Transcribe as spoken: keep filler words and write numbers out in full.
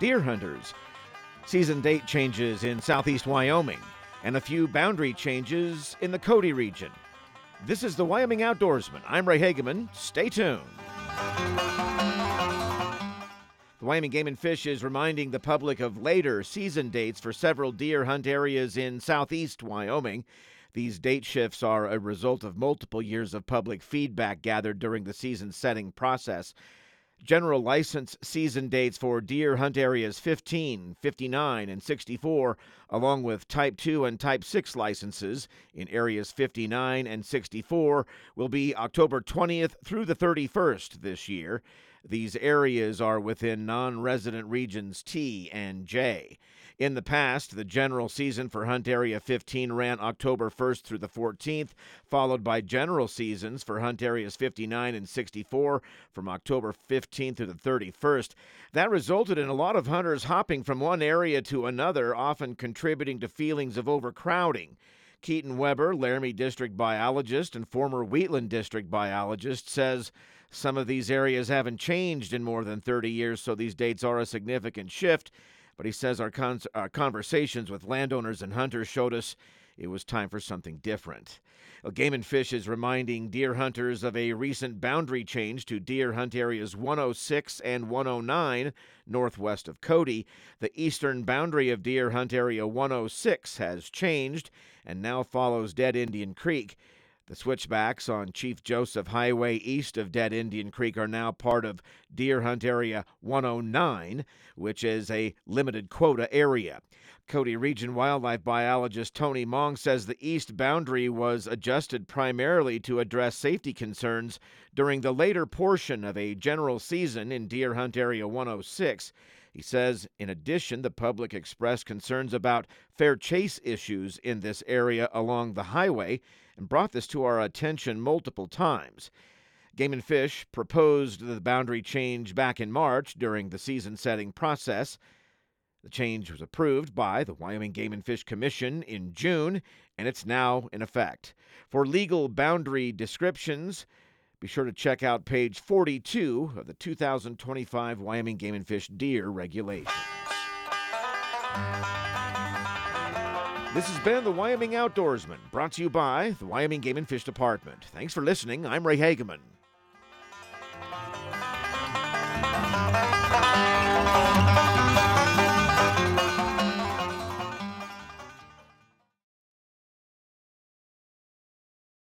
deer hunters, season date changes in southeast Wyoming, and a few boundary changes in the Cody region. This is the Wyoming Outdoorsman. I'm Ray Hageman. Stay tuned. The Wyoming Game and Fish is reminding the public of later season dates for several deer hunt areas in southeast Wyoming. These date shifts are a result of multiple years of public feedback gathered during the season setting process. General license season dates for deer hunt areas fifteen, fifty-nine, and sixty-four, along with Type two and Type six licenses in areas fifty-nine and sixty-four, will be October twentieth through the thirty-first this year. These areas are within non-resident regions T and J. In the past, the general season for Hunt Area fifteen ran October first through the fourteenth, followed by general seasons for Hunt Areas fifty-nine and sixty-four from October fifteenth through the thirty-first. That resulted in a lot of hunters hopping from one area to another, often contributing to feelings of overcrowding. Keaton Weber, Laramie District biologist and former Wheatland District biologist, says some of these areas haven't changed in more than thirty years, so these dates are a significant shift. But he says our, con- our conversations with landowners and hunters showed us it was time for something different. Well, Game and Fish is reminding deer hunters of a recent boundary change to deer hunt areas one oh six and one oh nine northwest of Cody. The eastern boundary of deer hunt area one oh six has changed and now follows Dead Indian Creek. The switchbacks on Chief Joseph Highway east of Dead Indian Creek are now part of Deer Hunt Area one oh nine, which is a limited quota area. Cody Region wildlife biologist Tony Mong says the east boundary was adjusted primarily to address safety concerns during the later portion of a general season in Deer Hunt Area one oh six. He says, in addition, the public expressed concerns about fair chase issues in this area along the highway and brought this to our attention multiple times. Game and Fish proposed the boundary change back in March during the season-setting process. The change was approved by the Wyoming Game and Fish Commission in June, and it's now in effect. For legal boundary descriptions, be sure to check out page forty-two of the two thousand twenty-five Wyoming Game and Fish Deer Regulations. This has been the Wyoming Outdoorsman, brought to you by the Wyoming Game and Fish Department. Thanks for listening. I'm Ray Hageman.